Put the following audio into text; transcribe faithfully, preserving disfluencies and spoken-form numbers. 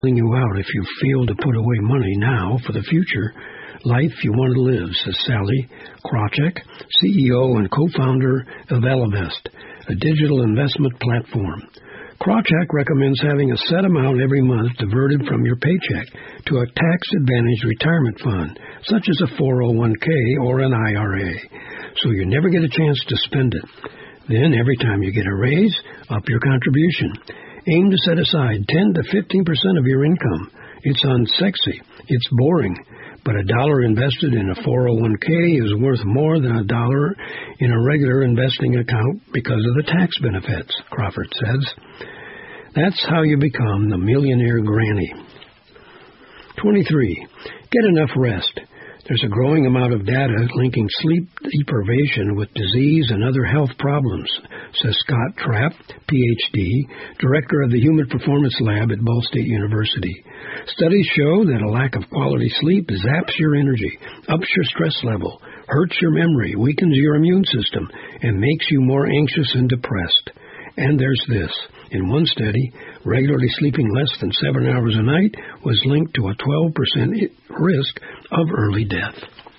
you out if you fail to put away money now for the future life you want to live, says Sally Krawcheck, C E O and co-founder of Ellevest, a digital investment platform. Krawcheck recommends having a set amount every month diverted from your paycheck to a tax-advantaged retirement fund, such as a four oh one k or an I R A, so you never get a chance to spend it. Then, every time you get a raise, up your contribution. Aim to set aside ten to fifteen percent of your income. It's unsexy. It's boring. But a dollar invested in a four oh one k is worth more than a dollar in a regular investing account because of the tax benefits, Crawford says. That's how you become the millionaire granny. twenty-three. Get enough rest. There's a growing amount of data linking sleep deprivation with disease and other health problems, says Scott Trapp, P H D, director of the Human Performance Lab at Ball State University. Studies show that a lack of quality sleep zaps your energy, ups your stress level, hurts your memory, weakens your immune system, and makes you more anxious and depressed. And there's this. In one study, regularly sleeping less than seven hours a night was linked to a twelve percent risk of early death.